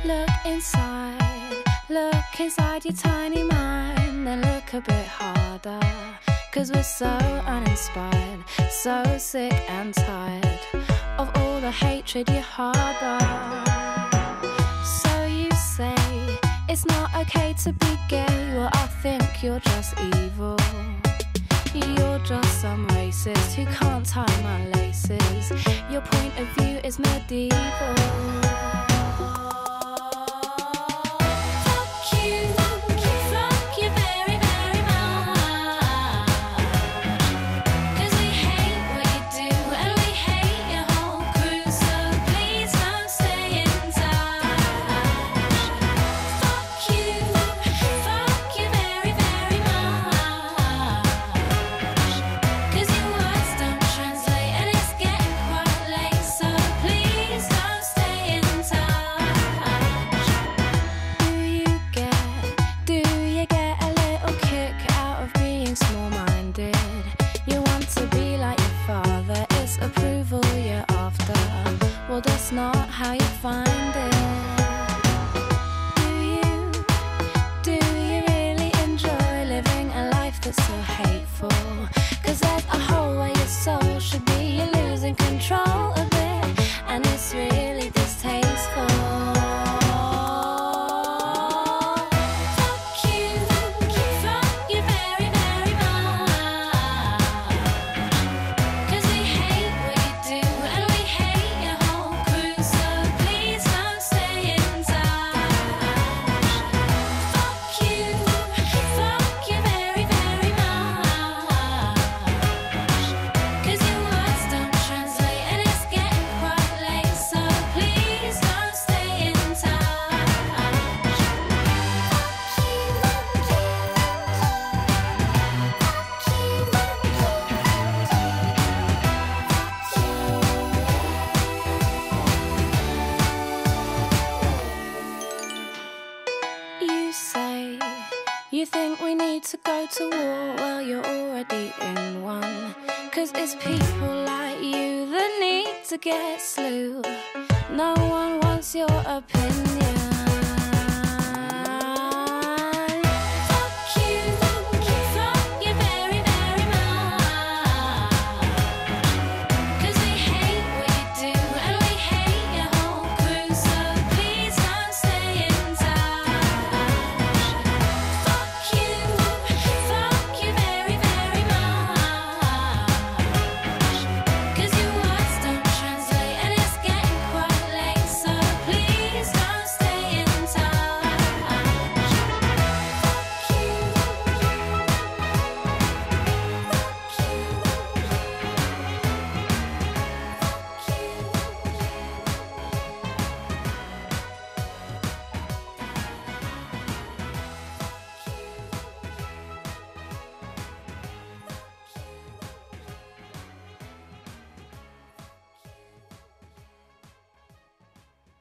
Look inside your tiny mind, then look a bit harder. 'Cause we're so uninspired, so sick and tired of all the hatred you harbor. So you say it's not okay to be gay. Well, I think you're just evil. You're just some racist who can't tie my laces. Your point of view is medieval. Well, that's not how you find it. Do you really enjoy living a life that's so hateful? 'Cause there's a hole where your soul should be. You're losing control of it, and it's really distasteful. You think we need to go to war? Well, you're already in one. 'Cause it's people like you that need to get slew. No one wants your opinion.